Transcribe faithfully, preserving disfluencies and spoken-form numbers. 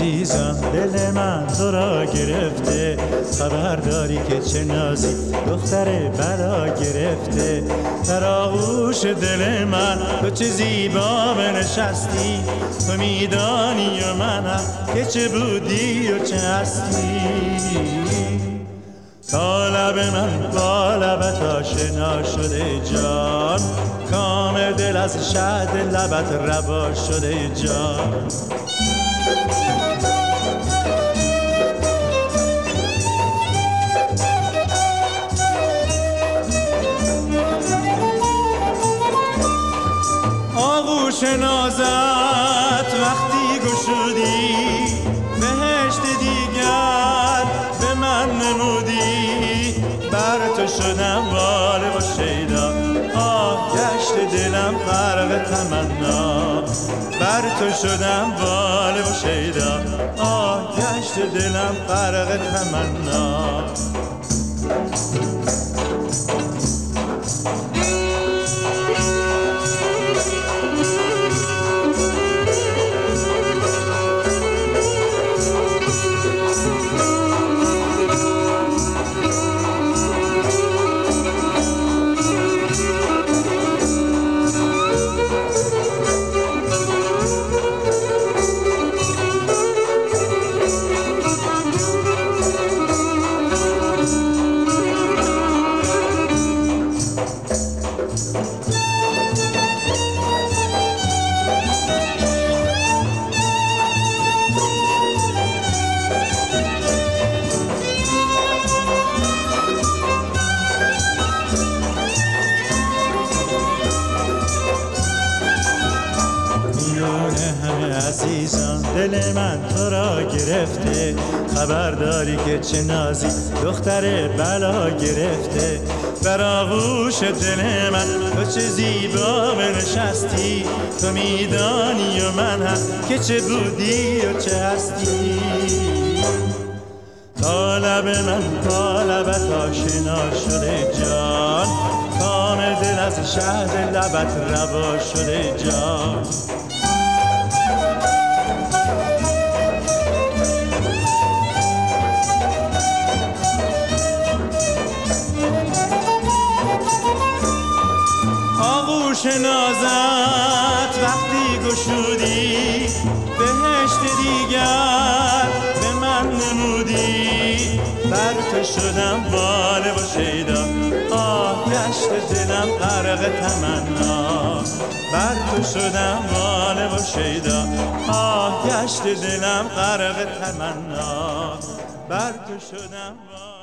عزیزم دل من تو را گرفته، خبر داری که چه نازی دختر بلا گرفته. در آغوش دل من تو چه زیبا بنشستی، تو میدانی و منم که چه بودی و چه هستی. تا لب من با لبت آشنا شده جان، کام دل از شهد لبت روا شده جان. آغوش نازت وقتی گشودی، بهشت دیگر به من نمودی. بر تو شدم واله و شیدا، آه گشت دلم غرق تمنا. بر تو شدم واله و شیدا، آه گشت دلم غرق تمنا. عزیزم دل من تو را گرفته، خبر داری که چه نازی دختر بلا گرفته. در آغوش دل من تو چه زیبا بنشستی، تو میدانی و من هم که چه بودی و چه هستی. تا لب من با لبت آشنا شده جان، کام دل از شهد لبت روا شده جان. آغوش نازت وقتی گشودی، بهشت دیگر به من نمودی. بر تو شدم واله و شیدا، آه گشت دلم غرق تمنا. بر تو شدم واله و شیدا، آه گشت دلم غرق تمنا. بر تو شدم واله